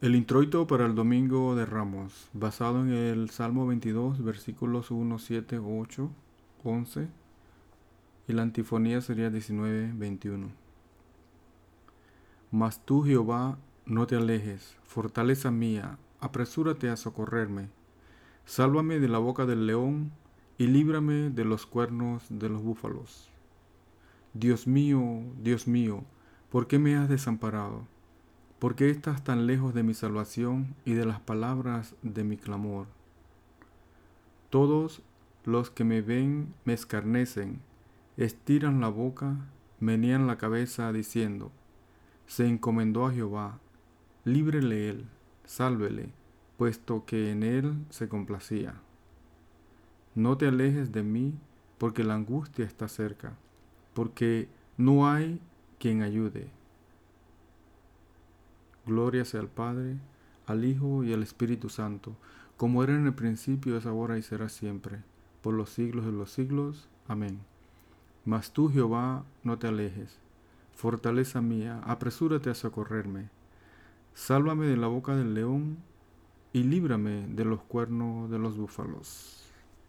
El introito para el Domingo de Ramos, basado en el Salmo 22, versículos 1, 7, 8, 11, y la antifonía sería 19, 21. Mas tú, Jehová, no te alejes, fortaleza mía, apresúrate a socorrerme. Sálvame de la boca del león y líbrame de los cuernos de los búfalos. Dios mío, ¿por qué me has desamparado? ¿Por qué estás tan lejos de mi salvación y de las palabras de mi clamor? Todos los que me ven me escarnecen, estiran la boca, menean la cabeza diciendo, se encomendó a Jehová, líbrele él, sálvele, puesto que en él se complacía. No te alejes de mí, porque la angustia está cerca, porque no hay quien ayude. Gloria sea al Padre, al Hijo y al Espíritu Santo, como era en el principio, es ahora y será siempre, por los siglos de los siglos. Amén. Mas tú, Jehová, no te alejes. Fortaleza mía, apresúrate a socorrerme. Sálvame de la boca del león y líbrame de los cuernos de los búfalos.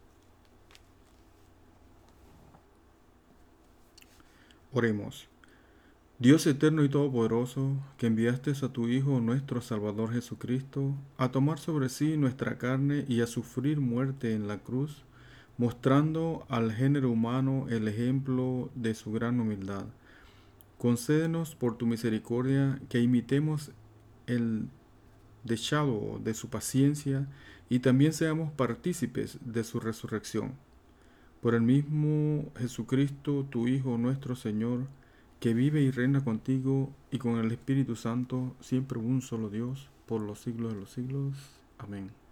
Oremos. Dios eterno y todopoderoso, que enviaste a tu Hijo nuestro Salvador Jesucristo a tomar sobre sí nuestra carne y a sufrir muerte en la cruz, mostrando al género humano el ejemplo de su gran humildad. Concédenos por tu misericordia que imitemos el dechado de su paciencia y también seamos partícipes de su resurrección. Por el mismo Jesucristo, tu Hijo nuestro Señor, que vive y reina contigo y con el Espíritu Santo, siempre un solo Dios, por los siglos de los siglos. Amén.